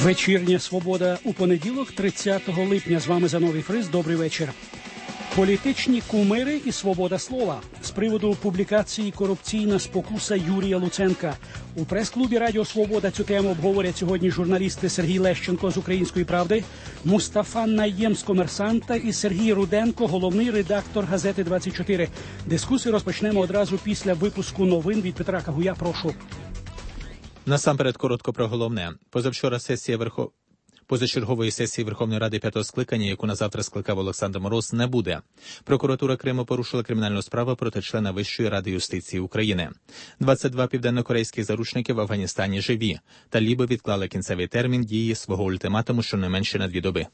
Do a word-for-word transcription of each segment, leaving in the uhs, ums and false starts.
Вечірня «Свобода» у понеділок, тридцятого липня. З вами Зановій Фриз. Добрий вечір. Політичні кумири і свобода слова. З приводу публікації «Корупційна спокуса» Юрія Луценка. У прес-клубі «Радіо Свобода» цю тему обговорять сьогодні журналісти Сергій Лещенко з «Української правди», Мустафа Найєм з «Комерсанта» і Сергій Руденко, головний редактор газети двадцять чотири. Дискусію розпочнемо одразу після випуску новин від Петра Кагуя. Прошу. Насамперед, коротко про головне. Позавчора сесія Верхов... Позачергової сесії Верховної Ради п'ятого скликання, яку на завтра скликав Олександр Мороз, не буде. Прокуратура Криму порушила кримінальну справу проти члена Вищої ради юстиції України. двадцять два південнокорейських заручники в Афганістані живі. Таліби відклали кінцевий термін дії свого ультиматуму щонайменше на дві доби.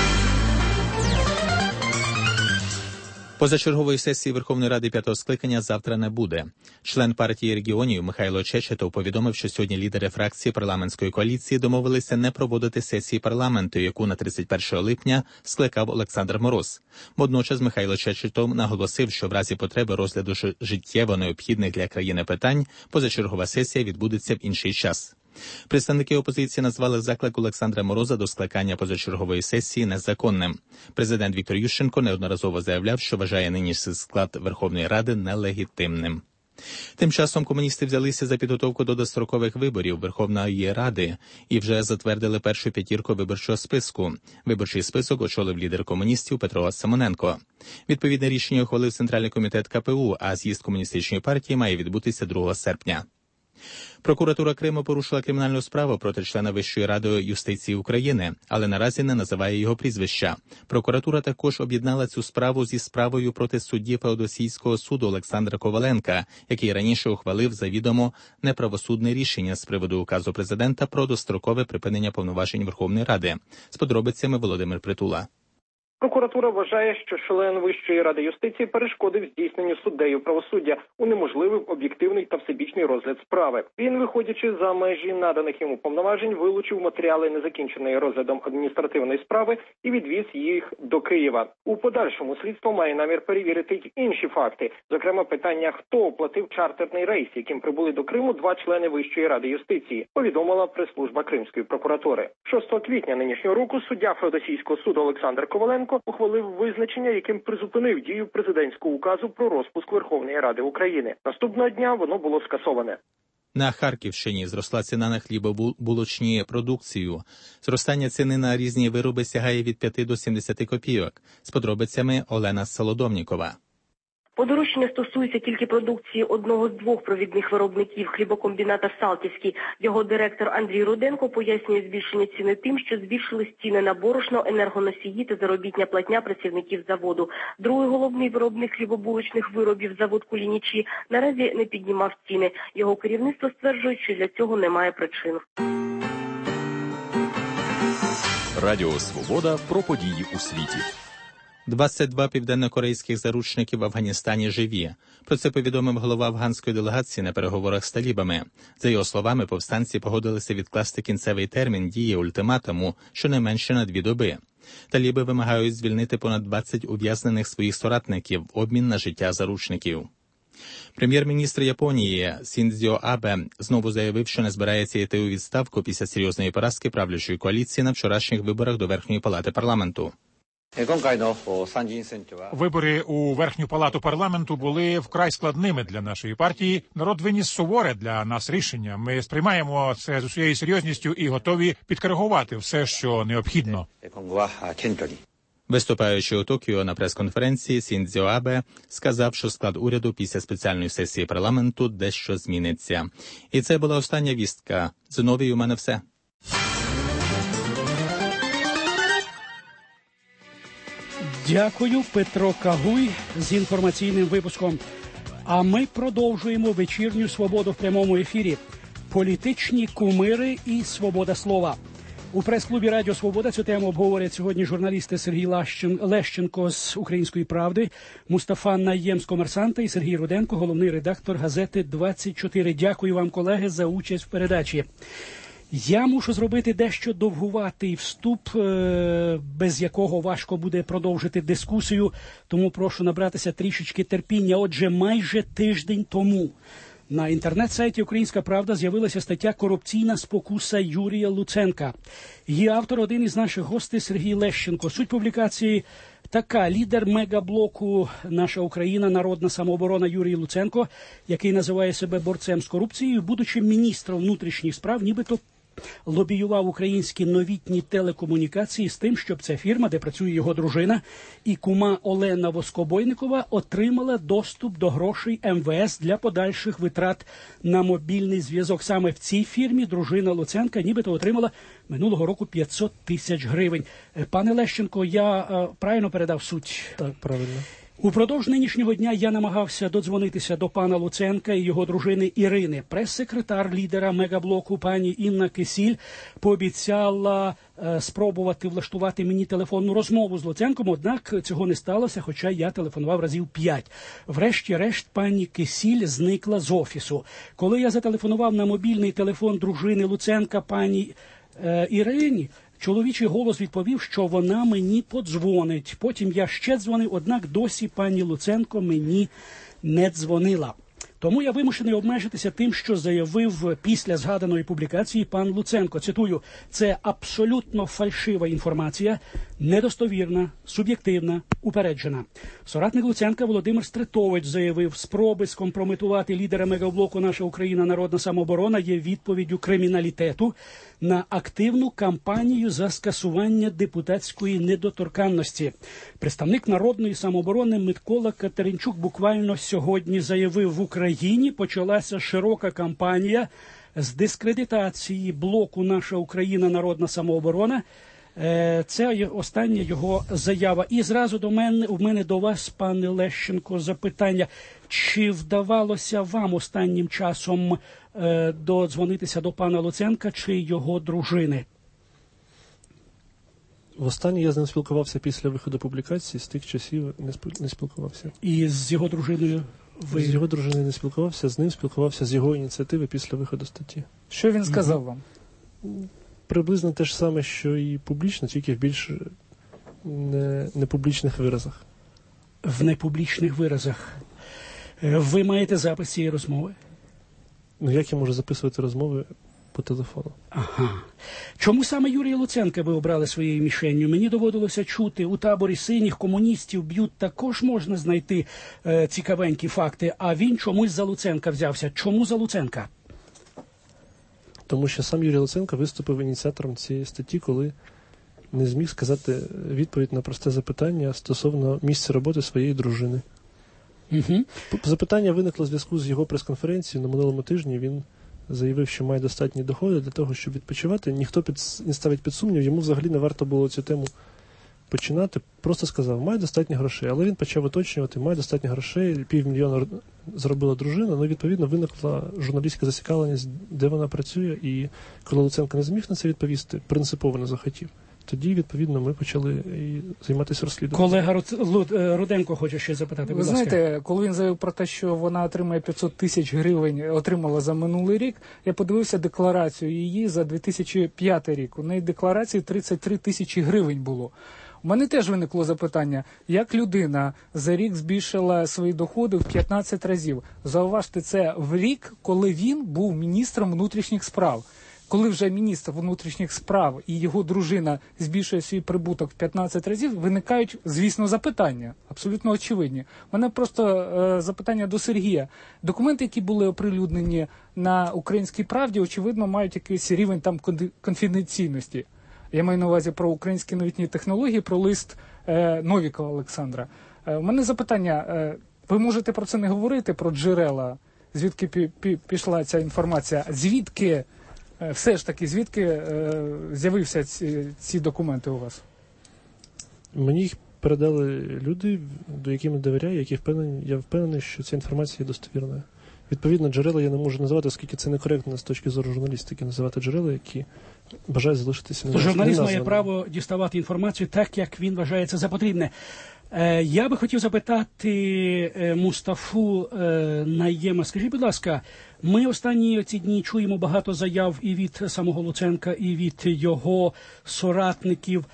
Позачергової сесії Верховної Ради п'ятого скликання завтра не буде. Член партії регіонів Михайло Чечетов повідомив, що сьогодні лідери фракції парламентської коаліції домовилися не проводити сесії парламенту, яку на тридцять першого липня скликав Олександр Мороз. Водночас Михайло Чечетов наголосив, що в разі потреби розгляду життєво необхідних для країни питань позачергова сесія відбудеться в інший час. Представники опозиції назвали заклик Олександра Мороза до скликання позачергової сесії незаконним. Президент Віктор Ющенко неодноразово заявляв, що вважає нинішній склад Верховної Ради нелегітимним. Тим часом комуністи взялися за підготовку до дострокових виборів Верховної Ради і вже затвердили першу п'ятірку виборчого списку. Виборчий список очолив лідер комуністів Петро Симоненко. Відповідне рішення ухвалив Центральний комітет ка пе у, а з'їзд комуністичної партії має відбутися другого серпня. Прокуратура Криму порушила кримінальну справу проти члена Вищої ради юстиції України, але наразі не називає його прізвища. Прокуратура також об'єднала цю справу зі справою проти судді Феодосійського суду Олександра Коваленка, який раніше ухвалив завідомо неправосудне рішення з приводу указу президента про дострокове припинення повноважень Верховної Ради. З подробицями Володимир Притула. Прокуратура вважає, що член Вищої ради юстиції перешкодив здійсненню суддею правосуддя, унеможливив об'єктивний та всебічний розгляд справи. Він, виходячи за межі наданих йому повноважень, вилучив матеріали незакінченої розглядом адміністративної справи і відвіз їх до Києва. У подальшому слідство має намір перевірити й інші факти, зокрема питання, хто оплатив чартерний рейс, яким прибули до Криму два члени Вищої ради юстиції, повідомила прес-служба Кримської прокуратури. шостого квітня нинішнього року суддя Феодосійського суду Олександр Коваленко ухвалив визначення, яким призупинив дію президентського указу про розпуск Верховної Ради України. Наступного дня воно було скасоване. На Харківщині зросла ціна на хлібобулочні продукцію. Зростання ціни на різні вироби сягає від п'яти до сімдесяти копійок. З подробицями Олена Солодовнікова. Подорожчання стосується тільки продукції одного з двох провідних виробників хлібокомбіната «Салтівський». Його директор Андрій Руденко пояснює збільшення ціни тим, що збільшились ціни на борошно, енергоносії та заробітня платня працівників заводу. Другий головний виробник хлібобулочних виробів, завод «Кулінічі», наразі не піднімав ціни. Його керівництво стверджує, що для цього немає причин. Радіо «Свобода» про події у світі. двадцять два південнокорейських заручників в Афганістані живі. Про це повідомив голова афганської делегації на переговорах з талібами. За його словами, повстанці погодилися відкласти кінцевий термін дії ультиматуму щонайменше на дві доби. Таліби вимагають звільнити понад двадцять ув'язнених своїх соратників в обмін на життя заручників. Прем'єр-міністр Японії Сіндзьо Абе знову заявив, що не збирається йти у відставку після серйозної поразки правлячої коаліції на вчорашніх виборах до Верхньої палати парламенту. Вибори у Верхню палату парламенту були вкрай складними для нашої партії. Народ виніс суворе для нас рішення. Ми сприймаємо це з усією серйозністю і готові підкоригувати все, що необхідно. Виступаючи у Токіо на прес-конференції, Сіндзьо Абе сказав, що склад уряду після спеціальної сесії парламенту дещо зміниться. І це була остання вістка. Знову у мене все. Дякую, Петро Кагуй, з інформаційним випуском. А ми продовжуємо вечірню «Свободу» в прямому ефірі. Політичні кумири і свобода слова. У прес-клубі «Радіо Свобода» цю тему обговорять сьогодні журналісти Сергій Лещенко з «Української правди», Мустафа Найєм з «Комерсанта» і Сергій Руденко, головний редактор газети двадцять чотири. Дякую вам, колеги, за участь в передачі. Я мушу зробити дещо довгуватий вступ, без якого важко буде продовжити дискусію, тому прошу набратися трішечки терпіння. Отже, майже тиждень тому На інтернет-сайті «Українська правда» з'явилася стаття «Корупційна спокуса Юрія Луценка». Її автор – один із наших гостей Сергій Лещенко. Суть публікації така. Лідер мегаблоку «Наша Україна. Народна самооборона» Юрій Луценко, який називає себе борцем з корупцією, будучи міністром внутрішніх справ, нібито лобіював українські новітні телекомунікації з тим, щоб ця фірма, де працює його дружина, і кума Олена Воскобойникова отримала доступ до грошей ем ве ес для подальших витрат на мобільний зв'язок. Саме в цій фірмі дружина Луценка нібито отримала минулого року п'ятсот тисяч гривень. Пане Лещенко, я е, правильно передав суть? Так, правильно. Упродовж нинішнього дня я намагався додзвонитися до пана Луценка і його дружини Ірини. Прес-секретар лідера мегаблоку пані Інна Кисіль пообіцяла е, спробувати влаштувати мені телефонну розмову з Луценком, однак цього не сталося, хоча я телефонував разів п'ять. Врешті-решт пані Кисіль зникла з офісу. Коли я зателефонував на мобільний телефон дружини Луценка пані е, Ірині, чоловічий голос відповів, що вона мені подзвонить. Потім я ще дзвонив, однак досі пані Луценко мені не дзвонила. Тому я вимушений обмежитися тим, що заявив після згаданої публікації пан Луценко. Цитую, це абсолютно фальшива інформація, недостовірна, суб'єктивна, упереджена. Соратник Луценка Володимир Стритович заявив, спроби скомпрометувати лідера мегаблоку «Наша Україна. Народна самооборона» є відповіддю криміналітету на активну кампанію за скасування депутатської недоторканності. Представник Народної самооборони Микола Катеринчук буквально сьогодні заявив, в Україні почалася широка кампанія з дискредитації блоку «Наша Україна. Народна самооборона». Це остання його заява. І зразу до мене, у мене до вас, пане Лещенко, запитання. Чи вдавалося вам останнім часом е, додзвонитися до пана Луценка чи його дружини? Востаннє я з ним спілкувався після виходу публікації, з тих часів не, спіл... не спілкувався. І з його дружиною ви? З його дружиною не спілкувався, з ним спілкувався з його ініціативи після виходу статті. Що він сказав вам? Приблизно те ж саме, що і публічно, тільки в більш не, непублічних виразах. В непублічних виразах. Ви маєте запис цієї розмови? Ну, як я можу записувати розмови по телефону? Ага. Чому саме Юрія Луценка ви обрали своєю мішенню? Мені доводилося чути, у таборі синіх комуністів б'ють, також можна знайти е, цікавенькі факти, а він чомусь за Луценка взявся. Чому за Луценка? Тому що сам Юрій Луценко виступив ініціатором цієї статті, коли не зміг сказати відповідь на просте запитання стосовно місця роботи своєї дружини. Угу. Запитання виникло в зв'язку з його прес-конференцією на минулому тижні. Він заявив, що має достатні доходи для того, щоб відпочивати. Ніхто під, не ставить під сумнів, йому взагалі не варто було цю тему починати. Просто сказав, має достатньо грошей. Але він почав уточнювати, має достатньо грошей, півмільйона зробила дружина. Ну, відповідно, виникла журналістська зацікавленість, де вона працює. І коли Луценко не зміг на це відповісти, принципово не захотів, тоді, відповідно, ми почали і займатися розслідуванням. Колега Руденко хоче ще запитати, будь Ви ласка. знаєте, коли він заявив про те, що вона отримає п'ятсот тисяч гривень, отримала за минулий рік, я подивився декларацію її за дві тисячі п'ятий рік. У неї декларації тридцять три тисячі гривень було. У мене теж виникло запитання, як людина за рік збільшила свої доходи в п'ятнадцять разів. Зауважте, це в рік, коли він був міністром внутрішніх справ. Коли вже міністр внутрішніх справ і його дружина збільшує свій прибуток в п'ятнадцять разів, виникають, звісно, запитання, абсолютно очевидні. У мене просто е, запитання до Сергія. Документи, які були оприлюднені на «Українській правді», очевидно, мають якийсь рівень там конфіденційності. Я маю на увазі про українські новітні технології, про лист е, Новікова Олександра. Е, у мене запитання, е, ви можете про це не говорити, про джерела, звідки пі, пі, пішла ця інформація, звідки, е, все ж таки, звідки е, з'явився ці, ці документи у вас? Мені їх передали люди, до яким я довіряю, які впевнені, я впевнений, що ця інформація є достовірною. Відповідно, джерела я не можу називати, оскільки це некоректно з точки зору журналістики називати джерела, які бажають залишитися неназваними. Журналіст має право діставати інформацію так, як він вважає це за потрібне. Е, я би хотів запитати е, Мустафу е, Найєма. Скажіть, будь ласка, ми останні ці дні чуємо багато заяв і від самого Луценка, і від його соратників.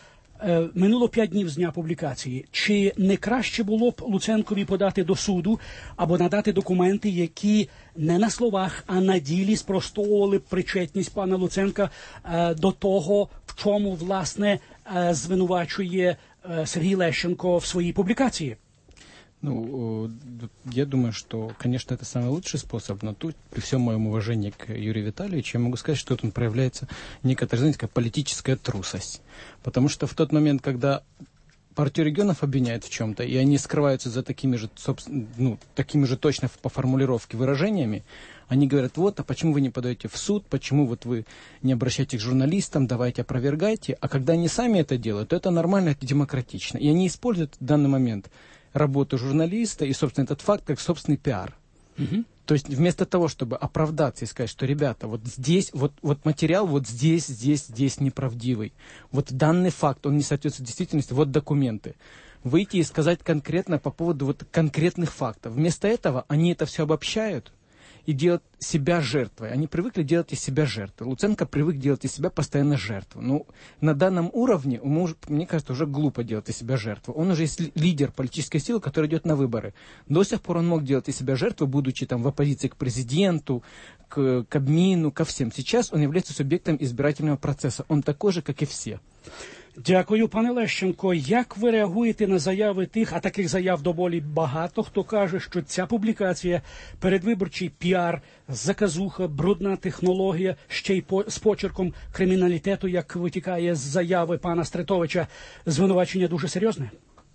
Е, минуло п'ять днів з дня публікації. Чи не краще було б Луценкові подати до суду або надати документи, які не на словах, а на ділі спростовували б причетність пана Луценка е, до того, в чому, власне, е, звинувачує е, Сергій Лещенко в своїй публікації? Ну, я думаю, что, конечно, это самый лучший способ, но тут, при всем моем уважении к Юрию Витальевичу, я могу сказать, что тут проявляется некоторая, знаете, такая политическая трусость. Потому что в тот момент, когда партию регионов обвиняют в чем-то, и они скрываются за такими же, ну, такими же точно по формулировке выражениями, они говорят, вот, а почему вы не подаете в суд, почему вот вы не обращаетесь к журналистам, давайте опровергайте. А когда они сами это делают, то это нормально, это демократично. И они используют в данный момент работу журналиста и, собственно, этот факт как собственный пиар. Угу. То есть вместо того, чтобы оправдаться и сказать, что, ребята, вот здесь, вот, вот материал вот здесь, здесь, здесь неправдивый. Вот данный факт, он не соответствует действительности, вот документы. Выйти и сказать конкретно по поводу вот конкретных фактов. Вместо этого они это все обобщают и делают себя жертвой. Они привыкли делать из себя жертву. Луценко привык делать из себя постоянно жертву. Ну, на данном уровне, мне кажется, уже глупо делать из себя жертву. Он уже есть лидер политической силы, который идет на выборы. До сих пор он мог делать из себя жертву, будучи там в оппозиции к президенту, к Кабмину, ко всем. Сейчас он является субъектом избирательного процесса. Он такой же, как и все. Дякую, пане Лещенко. Як ви реагуєте на заяви тих, а таких заяв доволі багато, хто каже, що ця публікація, передвиборчий піар, заказуха, брудна технологія, ще й по, з почерком криміналітету, як витікає з заяви пана Стритовича, звинувачення дуже серйозне?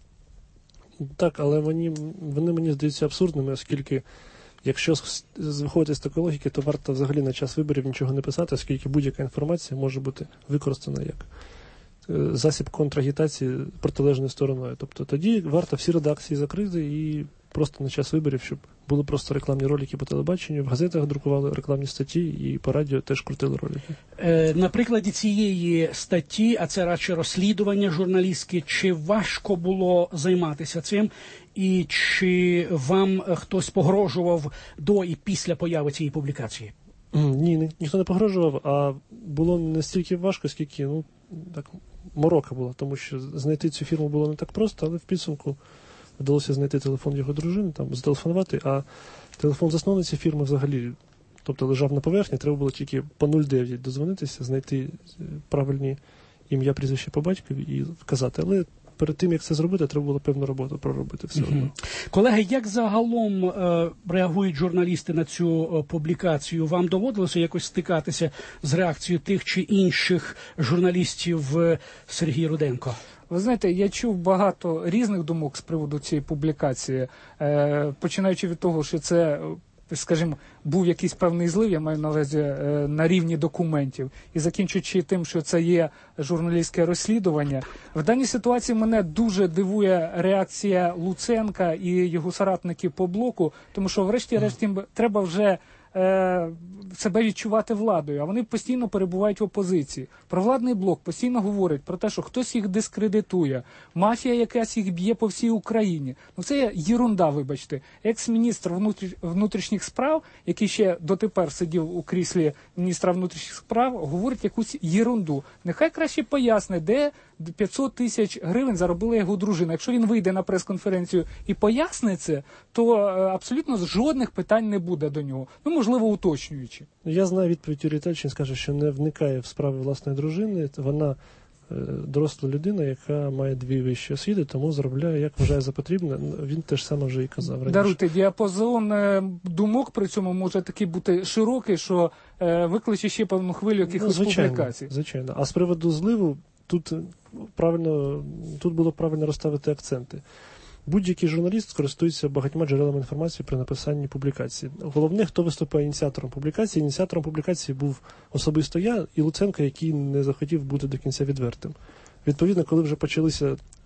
Так, але вони, вони мені здаються абсурдними, оскільки якщо виходити з такої логіки, то варто взагалі на час виборів нічого не писати, оскільки будь-яка інформація може бути використана як засіб контрагітації протилежною стороною. Тобто тоді варто всі редакції закрити і просто на час виборів, щоб були просто рекламні ролики по телебаченню, в газетах друкували рекламні статті і по радіо теж крутили ролики. Е, на прикладі цієї статті, а це радше розслідування журналістське, чи важко було займатися цим? І чи вам хтось погрожував до і після появи цієї публікації? Ні, ні, ніхто не погрожував, а було не стільки важко, скільки, ну, так, морока була, тому що знайти цю фірму було не так просто, але в підсумку вдалося знайти телефон його дружини, там, зателефонувати, а телефон засновниці фірми взагалі, тобто лежав на поверхні, треба було тільки по нуль дев'ять дозвонитися, знайти правильні ім'я, прізвище по батькові і вказати, але перед тим, як це зробити, треба було певну роботу проробити все одно. Mm-hmm. Колеги, як загалом е, реагують журналісти на цю е, публікацію? Вам доводилося якось стикатися з реакцією тих чи інших журналістів е, Сергій Руденко? Ви знаєте, я чув багато різних думок з приводу цієї публікації, е, починаючи від того, що це, скажімо, був якийсь певний злив, я маю на увазі, на рівні документів, і закінчуючи тим, що це є журналістське розслідування. В даній ситуації мене дуже дивує реакція Луценка і його соратників по блоку, тому що врешті-решт їм треба вже е, себе відчувати владою, а вони постійно перебувають в опозиції. Провладний блок постійно говорить про те, що хтось їх дискредитує, мафія якась їх б'є по всій Україні. Ну це єрунда, вибачте. Екс-міністр внутрі... внутрішніх справ, який ще дотепер сидів у кріслі міністра внутрішніх справ, говорить якусь єрунду. Нехай краще поясне, де п'ятсот тисяч гривень заробила його дружина. Якщо він вийде на прес-конференцію і пояснить це, то абсолютно жодних питань не буде до нього. Ну, можливо, уточнюючи. Я знаю відповідь Юрія Віталійовича, він скаже, що не вникає в справи власної дружини. Вона е, доросла людина, яка має дві вищі освіти, тому заробляє, як вважає за потрібне. Він теж саме вже і казав раніше. Даруйте, діапазон е, думок при цьому може такий бути широкий, що е, викличе ще певну хвилю якихось ну, звичайно, публікацій. Звичайно. А з приводу зливу, тут правильно, тут було правильно розставити акценти. Будь-який журналіст користується багатьма джерелами інформації при написанні публікації. Головне, хто виступає ініціатором публікації. Ініціатором публікації був особисто я і Луценко, який не захотів бути до кінця відвертим. Відповідно, коли вже почалися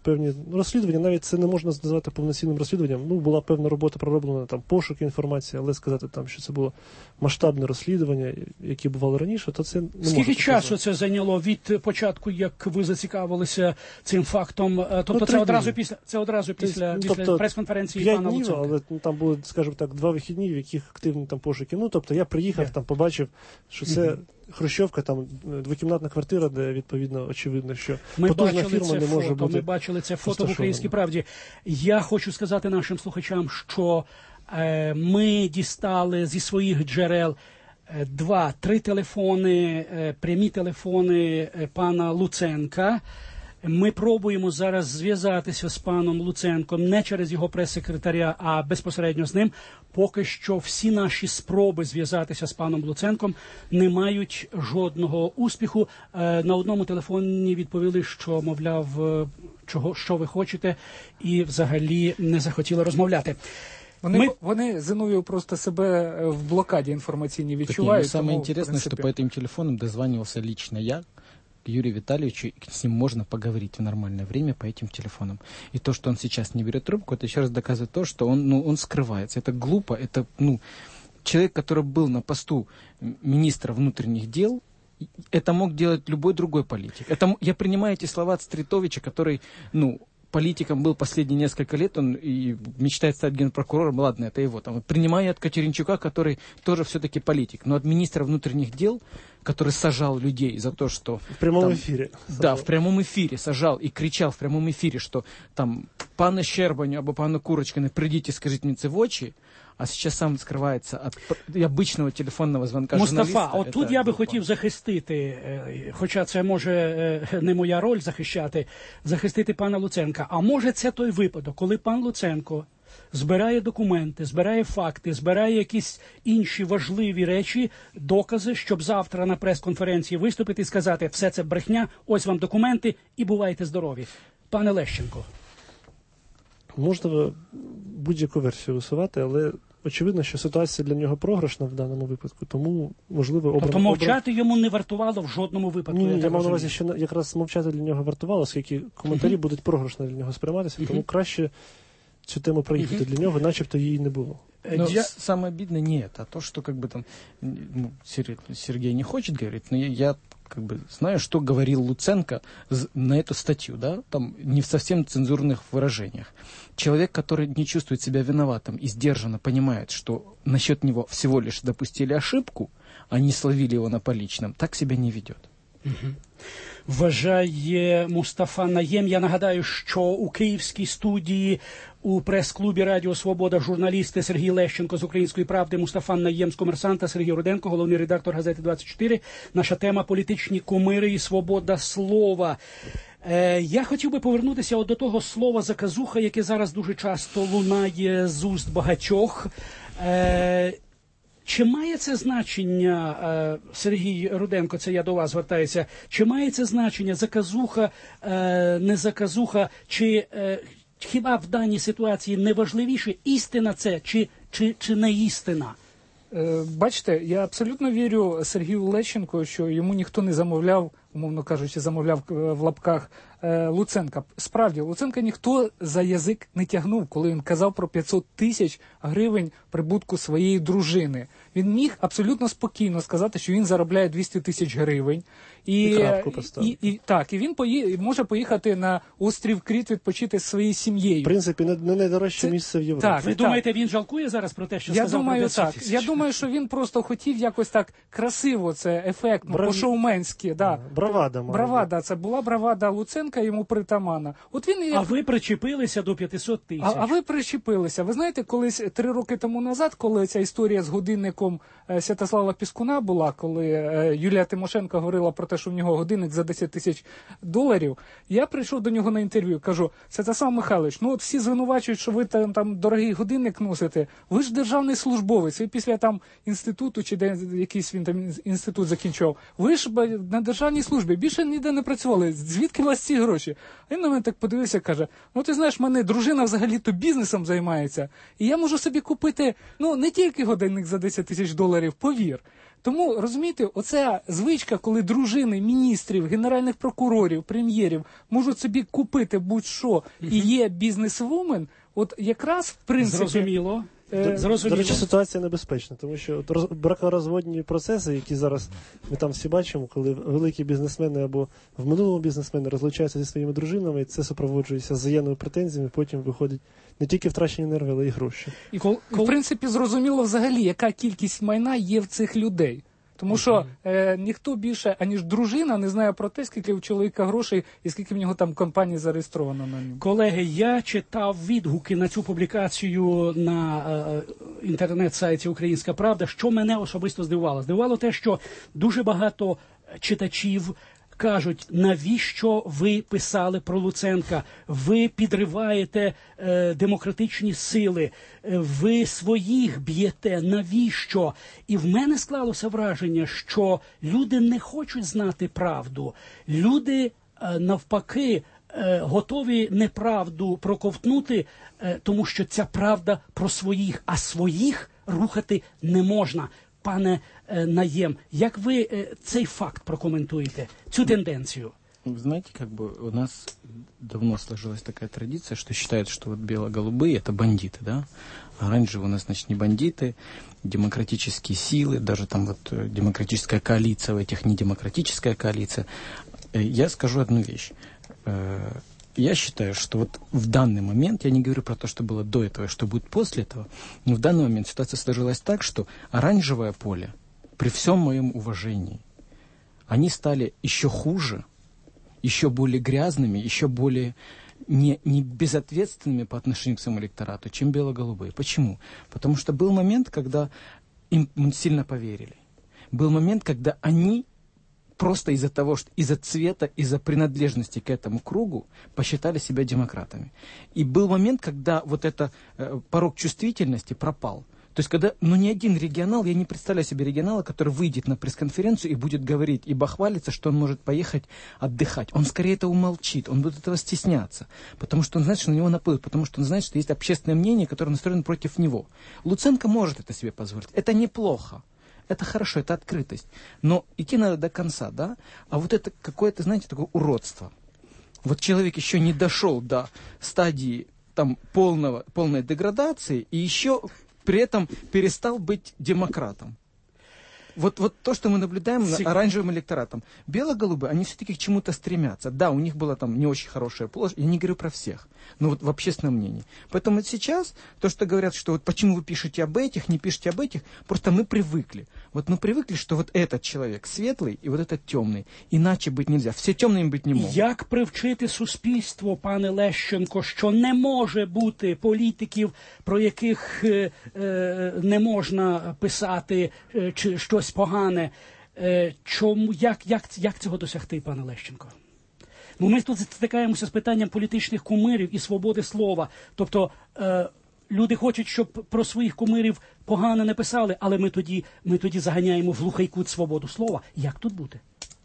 певні розслідування, навіть це не можна назвати повноцінним розслідуванням. Ну, була певна робота пророблена, там, пошук інформації, але сказати, там, що це було масштабне розслідування, яке бувало раніше, то це не можна. Скільки часу це зайняло від початку, як ви зацікавилися цим фактом? Тобто ну, це, одразу після, це одразу після, після тобто, прес-конференції пана днів, Луценка? Але ну, там були, скажімо так, два вихідні, в яких активні там пошуки. Ну, тобто я приїхав, yeah. там побачив, що це mm-hmm. Хрущовка, там двокімнатна квартира, де, відповідно, очевидно, що ми потужна фірма не може фото, бути. Ми бачили це фото в «Українській правді». Я хочу сказати нашим слухачам, що е, ми дістали зі своїх джерел е, два-три телефони, е, прямі телефони е, пана Луценка. Ми пробуємо зараз зв'язатися з паном Луценком не через його прес-секретаря, а безпосередньо з ним. Поки що всі наші спроби зв'язатися з паном Луценком не мають жодного успіху. На одному телефоні відповіли, що, мовляв, чого, що ви хочете, і взагалі не захотіли розмовляти. Вони, Ми... вони Зиновію просто себе в блокаді інформаційній відчувають. Самое интересное, что по этим телефонам дозванивался лично я к Юрию Витальевичу, и с ним можно поговорить в нормальное время по этим телефонам. И то, что он сейчас не берет трубку, это еще раз доказывает то, что он, ну, он скрывается. Это глупо, это, ну, человек, который был на посту министра внутренних дел, это мог делать любой другой политик. Это, я принимаю эти слова от Стритовича, который, ну, политиком был последние несколько лет, он и мечтает стать генпрокурором, ладно, это его. Там, принимаю от Катеринчука, который тоже все-таки политик, но от министра внутренних дел, который сажал людей за то, что... В прямом там, эфире. Да, в прямом эфире сажал и кричал в прямом эфире, что там, пане Щербаню або пане Курочкине, придите, скажите мне це в очі, а сейчас сам скривається від обичного телефонного дзвонка журналіста. Мустафа, от тут я би хотів захистити, хоча це може не моя роль захищати, захистити пана Луценка. А може це той випадок, коли пан Луценко збирає документи, збирає факти, збирає якісь інші важливі речі, докази, щоб завтра на прес-конференції виступити і сказати, все це брехня, ось вам документи і бувайте здорові. Пане Лещенко. Можна будь-яку версію висувати, але очевидно, що ситуація для нього програшна в даному випадку, тому, можливо, обрано... Тобто мовчати обран... йому не вартувало в жодному випадку? Ні, я, я мав на увазі, що якраз мовчати для нього вартувало, оскільки коментарі uh-huh. будуть програшно для нього сприйматися, uh-huh. тому краще цю тему проїхати uh-huh. для нього, начебто її не було. Но я... самое обидное не это, а то, что как бы там ну, Сергей не хочет говорить, но я, я как бы знаю, что говорил Луценко на эту статью, да, там не в совсем цензурных выражениях. Человек, который не чувствует себя виноватым и сдержанно понимает, что насчет него всего лишь допустили ошибку, а не словили его на поличном, так себя не ведет. Угу. Вважає Мустафа Наєм. Я нагадаю, що у київській студії у прес-клубі Радіо Свобода журналісти Сергій Лещенко з «Української правди», Мустафа Наєм з «Комерсанта», Сергій Руденко, головний редактор газети двадцять чотири. Наша тема – політичні кумири і свобода слова. Е, я хотів би повернутися от до того слова «заказуха», яке зараз дуже часто лунає з уст багатьох. Е, Чи має це значення, Сергій Руденко, це я до вас звертаюся, чи має це значення заказуха, не заказуха, чи хіба в даній ситуації не важливіше істина це, чи, чи, чи не істина? Бачите, я абсолютно вірю Сергію Лещенку, що йому ніхто не замовляв, умовно кажучи, замовляв в лапках Луценка. Справді, Луценка ніхто за язик не тягнув, коли він казав про п'ятсот тисяч гривень прибутку своєї дружини. Він міг абсолютно спокійно сказати, що він заробляє двісті тисяч гривень. І, і, і, і, так, і він пої, може поїхати на острів Кріт відпочити з своєю сім'єю. В принципі, не, не найдорожче Це... місце в Європі. Так, ви так. думаєте, він жалкує зараз про те, що я сказав думаю, про п'ятсот так. тисяч? Я думаю, що він просто хотів якось так красиво, це ефектно, Брав... по-шоуменськи. Да. Бравада. Бравада, це була бравада Луценка, йому притаманна. От він, як... А ви причепилися до п'ятсот тисяч. А, а ви причепилися. Ви знаєте, колись три роки тому назад, коли ця історія з годинником е, Святослава Піскуна була, коли е, Юлія Тимошенко говорила про те, що в нього годинник за десять тисяч доларів, я прийшов до нього на інтерв'ю, кажу, Святослав Михайлович, ну от всі звинувачують, що ви там, там дорогий годинник носите, ви ж державний службовець, ви після там інституту, чи де якийсь він там інститут закінчував, ви ж на державній службі, більше ніде не працювали, звідки у вас ці гроші? А він на мене так подивився, каже, ну ти знаєш, мене дружина взагалі-то бізнесом займається, і я можу собі купити, ну не тільки годинник за десять тисяч доларів, повір. Тому, розумієте, оця звичка, коли дружини міністрів, генеральних прокурорів, прем'єрів можуть собі купити будь-що і є бізнесвумен, от якраз в принципі... Зрозуміло. До, Зрозуміло. до речі, ситуація небезпечна, тому що от роз, бракорозводні процеси, які зараз ми там всі бачимо, коли великі бізнесмени або в минулому бізнесмени розлучаються зі своїми дружинами, і це супроводжується взаємними претензіями, потім виходить не тільки втрачені нерви, але й гроші. І, кол, в принципі, зрозуміло взагалі, яка кількість майна є в цих людей. Тому що е, ніхто більше, аніж дружина, не знає про те, скільки у чоловіка грошей і скільки в нього там компаній зареєстровано на ньому. Колеги, я читав відгуки на цю публікацію на е, інтернет-сайті «Українська правда», що мене особисто здивувало. Здивувало те, що дуже багато читачів кажуть, навіщо ви писали про Луценка? Ви підриваєте е, демократичні сили, е, ви своїх б'єте, навіщо? І в мене склалося враження, що люди не хочуть знати правду. Люди, е, навпаки, е, готові неправду проковтнути, е, тому що ця правда про своїх, а своїх рухати не можна. Пане э, Наем, як вы э, цей факт прокомментуете, цю тенденцию? Вы знаете, как бы у нас давно сложилась такая традиция, что считают, что вот бело-голубые — это бандиты, да? Оранжевые у нас, значит, не бандиты, демократические силы, даже там вот демократическая коалиция, у этих не демократическая коалиция. Я скажу одну вещь. Я считаю, что вот в данный момент, я не говорю про то, что было до этого, что будет после этого, но в данный момент ситуация сложилась так, что оранжевое поле, при всем моем уважении, они стали еще хуже, еще более грязными, еще более не, не безответственными по отношению к своему электорату, чем бело-голубые. Почему? Потому что был момент, когда им сильно поверили. Был момент, когда они просто из-за того, что из-за цвета, из-за принадлежности к этому кругу посчитали себя демократами. И был момент, когда вот этот э, порог чувствительности пропал. То есть, когда, ну, ни один регионал, я не представляю себе регионала, который выйдет на пресс-конференцию и будет говорить, и бахвалиться, что он может поехать отдыхать. Он скорее это умолчит, он будет этого стесняться, потому что он знает, что на него нападут, потому что он знает, что есть общественное мнение, которое настроено против него. Луценко может это себе позволить. Это неплохо. Это хорошо, это открытость. Но идти надо до конца, да? А вот это какое-то, знаете, такое уродство. Вот человек еще не дошел до стадии там, полного, полной деградации и еще при этом перестал быть демократом. Вот, вот то, что мы наблюдаем на оранжевым электоратом. Бело-голубые, они все-таки к чему-то стремятся. Да, у них была там не очень хорошая площадь, я не говорю про всех, но вот в общественном мнении. Поэтому вот сейчас, то, что говорят, что вот почему вы пишете об этих, не пишете об этих, просто мы привыкли. Вот мы привыкли, что вот этот человек светлый и вот этот темный. Иначе быть нельзя. Все темными быть не могут. Як привчити суспільство, пане Лещенко, що не може бути політиків, про яких е, е, не можна писати е, чи щось погане. Чому, як, як, як цього досягти, пане Лещенко? Бо ми тут стикаємося з питанням політичних кумирів і свободи слова. Тобто е, люди хочуть, щоб про своїх кумирів погано не писали, але ми тоді, ми тоді заганяємо в глухий кут свободу слова. Як тут бути?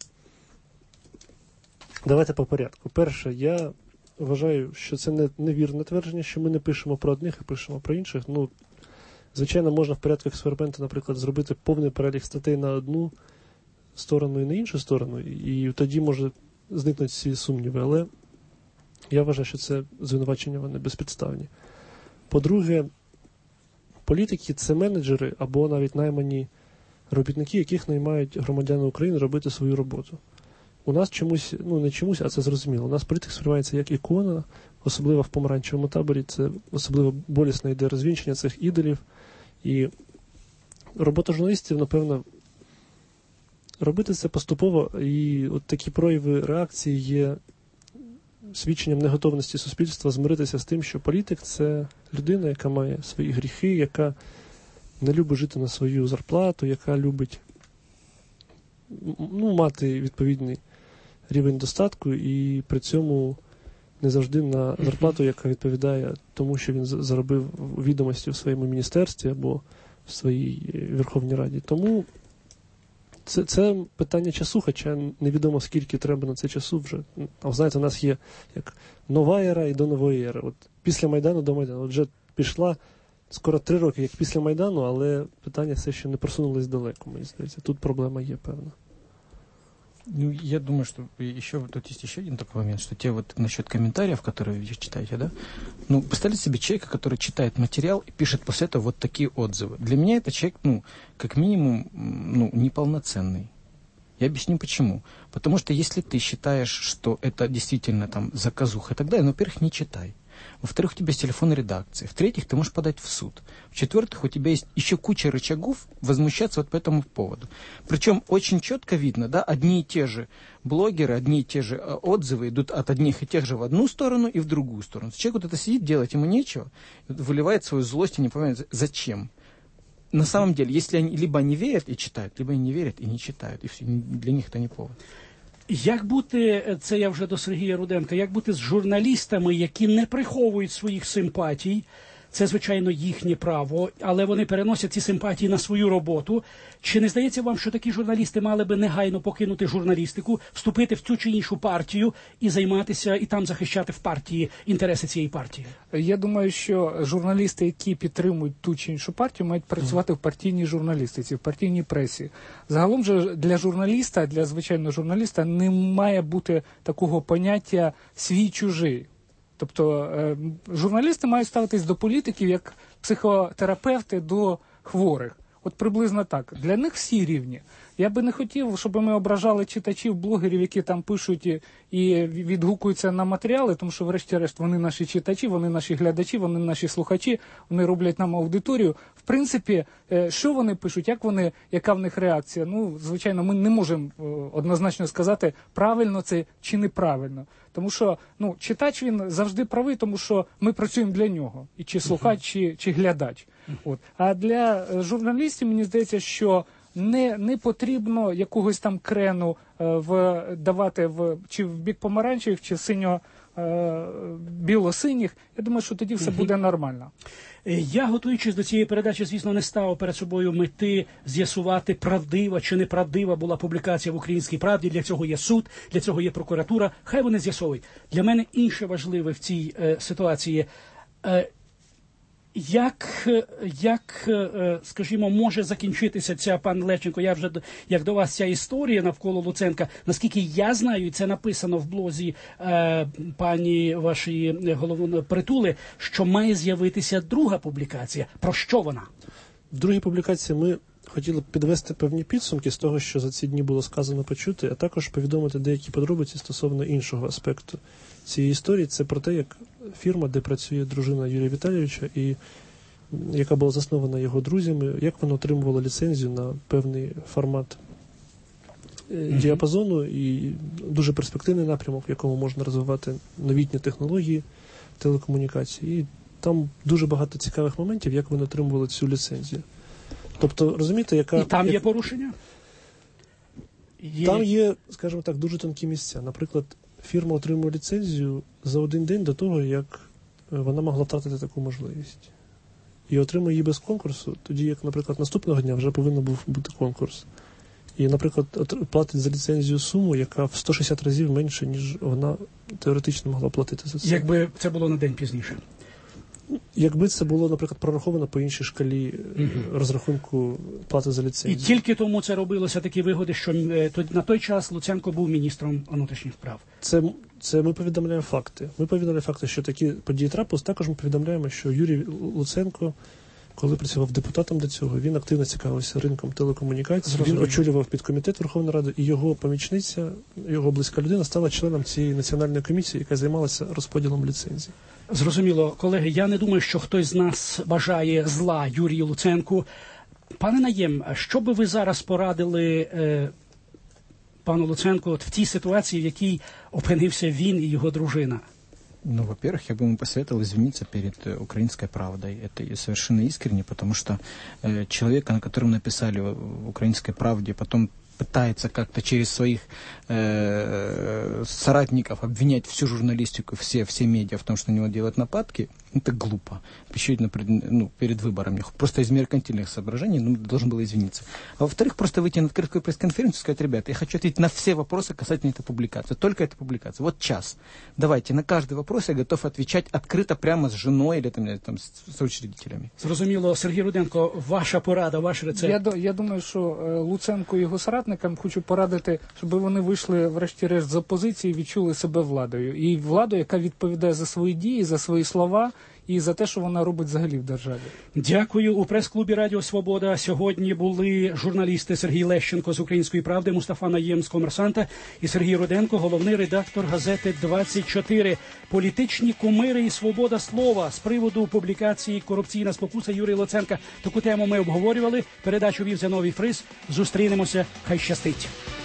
Давайте по порядку. Перше, я вважаю, що це не, невірне твердження, що ми не пишемо про одних, а пишемо про інших. Ну, звичайно, можна в порядку експерименту, наприклад, зробити повний перелік статей на одну сторону і на іншу сторону, і тоді може зникнуть всі сумніви. Але я вважаю, що це звинувачення вони безпідставні. По-друге, політики – це менеджери або навіть наймані робітники, яких наймають громадяни України робити свою роботу. У нас чомусь, ну не чомусь, а це зрозуміло, у нас політик сприймається як ікона, особливо в помаранчевому таборі, це особливо болісно йде розвінчення цих ідолів. І робота журналістів, напевно, робити це поступово, і от такі прояви реакції є свідченням неготовності суспільства змиритися з тим, що політик – це людина, яка має свої гріхи, яка не любить жити на свою зарплату, яка любить ну, мати відповідний рівень достатку і при цьому не завжди на зарплату, яка відповідає тому, що він заробив відомості в своєму міністерстві або в своїй Верховній Раді. Тому це, це питання часу, хоча невідомо скільки треба на це часу вже. А знаєте, у нас є як нова ера і до нової ери. От після Майдану до Майдану. От вже пішла скоро три роки, як після Майдану, але питання все ще не просунулись далеко, мені здається. Тут проблема є певна. Ну, я думаю, что еще тут есть еще один такой момент, что те вот насчет комментариев, которые вы читаете, да, ну, представьте себе человека, который читает материал и пишет после этого вот такие отзывы. Для меня это человек, ну, как минимум, ну, неполноценный. Я объясню почему. Потому что если ты считаешь, что это действительно там заказуха и так далее, ну, во-первых, не читай. Во-вторых, у тебя есть телефон редакции. В-третьих, ты можешь подать в суд. В-четвертых, у тебя есть еще куча рычагов возмущаться вот по этому поводу. Причем очень четко видно, да, одни и те же блогеры, одни и те же отзывы идут от одних и тех же в одну сторону и в другую сторону. Человек вот это сидит, делать ему нечего, выливает свою злость и не понимает, зачем. На самом деле, если они либо не верят и читают, либо они не верят и не читают. И все, для них это не повод. Як бути, це я вже до Сергія Руденка, як бути з журналістами, які не приховують своїх симпатій, це, звичайно, їхнє право, але вони переносять ці симпатії на свою роботу. Чи не здається вам, що такі журналісти мали би негайно покинути журналістику, вступити в цю чи іншу партію і займатися, і там захищати в партії інтереси цієї партії? Я думаю, що журналісти, які підтримують ту чи іншу партію, мають працювати в партійній журналістиці, в партійній пресі. Загалом же для журналіста, для звичайного журналіста не має бути такого поняття «свій-чужий». Тобто е, журналісти мають ставитись до політиків як психотерапевти до хворих. От приблизно так. Для них всі рівні. Я би не хотів, щоб ми ображали читачів, блогерів, які там пишуть і, і відгукуються на матеріали, тому що врешті-решт вони наші читачі, вони наші глядачі, вони наші слухачі, вони роблять нам аудиторію. В принципі, що вони пишуть, як вони, яка в них реакція? Ну, звичайно, ми не можемо однозначно сказати, правильно це чи неправильно. Тому що, ну, читач, він завжди правий, тому що ми працюємо для нього. І чи слухач, чи, чи глядач. От. А для журналістів, мені здається, що не, не потрібно якогось там крену е, в, давати в, чи в бік помаранчевих, чи синьо е, біло-синіх. Я думаю, що тоді все буде нормально. Я, готуючись до цієї передачі, звісно, не ставив перед собою мети з'ясувати, правдива чи неправдива була публікація в «Українській правді». Для цього є суд, для цього є прокуратура. Хай вони з'ясовують. Для мене інше важливе в цій е, ситуації е, – Як, як, скажімо, може закінчитися ця, пан Левченко, я вже, як до вас, ця історія навколо Луценка, наскільки я знаю, і це написано в блозі е, пані вашої головної Притули, що має з'явитися друга публікація. Про що вона? В другій публікації ми хотіли підвести певні підсумки з того, що за ці дні було сказано, почути, а також повідомити деякі подробиці стосовно іншого аспекту цієї історії. Це про те, як фірма, де працює дружина Юрія Віталійовича, і яка була заснована його друзями, як вона отримувала ліцензію на певний формат mm-hmm. діапазону і дуже перспективний напрямок, в якому можна розвивати новітні технології телекомунікації. І там дуже багато цікавих моментів, як вони отримували цю ліцензію. Тобто, розумієте, яка... І там як... є порушення? Є... Там є, скажімо так, дуже тонкі місця. Наприклад, фірма отримує ліцензію за один день до того, як вона могла втратити таку можливість. І отримує її без конкурсу, тоді як, наприклад, наступного дня вже повинен був бути конкурс. І, наприклад, платить за ліцензію суму, яка в сто шістдесят разів менше, ніж вона теоретично могла платити за це. Якби це було на день пізніше? Якби це було, наприклад, прораховано по іншій шкалі угу. розрахунку плати за ліцензію. І тільки тому це робилося такі вигоди, що на той час Луценко був міністром внутрішніх справ. Це, це ми повідомляємо факти. Ми повідомляємо факти, що такі події трапились. Також ми повідомляємо, що Юрій Луценко, коли працював депутатом до цього, він активно цікавився ринком телекомунікацій. Зрозуміло. Він очолював підкомітет Верховної Ради, і його помічниця, його близька людина стала членом цієї національної комісії, яка займалася розподілом ліцензій. Зрозуміло, колеги, я не думаю, що хтось з нас бажає зла Юрію Луценку. Пане Наєм, що би ви зараз порадили е, пану Луценку от в тій ситуації, в якій опинився він і його дружина? Ну, во-первых, я бы ему посоветовал извиниться перед э, «Украинской правдой». Это совершенно искренне, потому что э, человека, на котором написали в «Украинской правде», потом пытается как-то через своих э, соратников обвинять всю журналистику, все, все медиа в том, что на него делают нападки, это глупо. Еще ну, перед выборами. Просто из меркантильных соображений ну, должен был извиниться. А во-вторых, просто выйти на открытую пресс-конференцию и сказать: ребята, я хочу ответить на все вопросы касательно этой публикации. Только этой публикации. Вот час. Давайте, на каждый вопрос я готов отвечать открыто прямо с женой или там, там, с, с учредителями. Зрозуміло. Сергій Руденко, ваша порада, ваш рецепт? Я, я думаю, що Луценку і його соратникам хочу порадити, щоб вони вийшли врешті-решт з опозиції і відчули себе владою. І владу, яка відповідає за свої дії, за свої слова і за те, що вона робить взагалі в державі. Дякую. У прес-клубі Радіо Свобода сьогодні були журналісти Сергій Лещенко з «Української правди», Мустафа Наєм з «Комерсанта» і Сергій Руденко, головний редактор газети «двадцять чотири». Політичні кумири і свобода слова. З приводу публікації «Корупційна спокуса» Юрія Луценка. Таку тему ми обговорювали. Передачу вів Зіновій Фрис. Зустрінемося. Хай щастить.